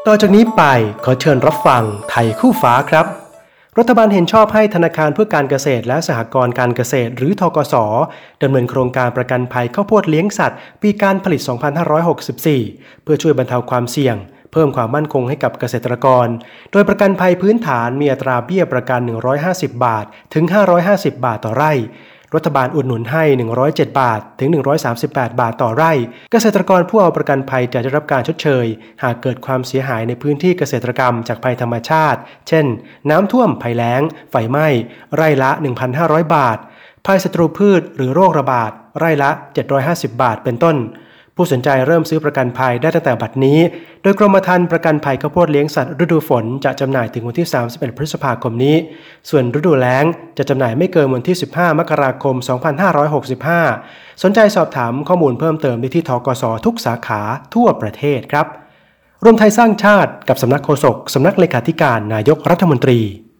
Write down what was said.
ต่อจากนี้ไปขอเชิญรับฟังไทยคู่ฟ้าครับรัฐบาลเห็นชอบให้ธนาคารเพื่อการเกษตรและสหกรณ์การเกษตรหรือธกส.ดำเนินโครงการประกันภัยข้าวโพดเลี้ยงสัตว์ปีการผลิต 2564 เพื่อช่วยบรรเทาความเสี่ยงเพิ่มความมั่นคงให้กับเกษตรกรโดยประกันภัยพื้นฐานมีอัตราเบี้ยประกัน150 บาทถึง550 บาทต่อไร่รัฐบาลอุดหนุนให้107 บาทถึง138 บาทต่อไร่เกษตรกรผู้เอาประกันภัยจะได้รับการชดเชยหากเกิดความเสียหายในพื้นที่เกษตรกรรมจากภัยธรรมชาติเช่นน้ำท่วมภัยแล้งไฟไหม้ไร่ละ 1,500 บาทภัยศัตรูพืชหรือโรคระบาดไร่ละ750 บาทเป็นต้นผู้สนใจเริ่มซื้อประกันภัยได้ตั้งแต่บัดนี้โดยกรมธรรม์ประกันภัยข้าวโพดเลี้ยงสัตว์ฤดูฝนจะจำหน่ายถึงวันที่31พฤษภาคมนี้ส่วนฤดูแล้งจะจำหน่ายไม่เกินวันที่15มกราคม2565สนใจสอบถามข้อมูลเพิ่มเติมได้ที่ธกส.ทุกสาขาทั่วประเทศครับรวมไทยสร้างชาติกับสำนักโฆษกสำนักเลขาธิการนายกรัฐมนตรี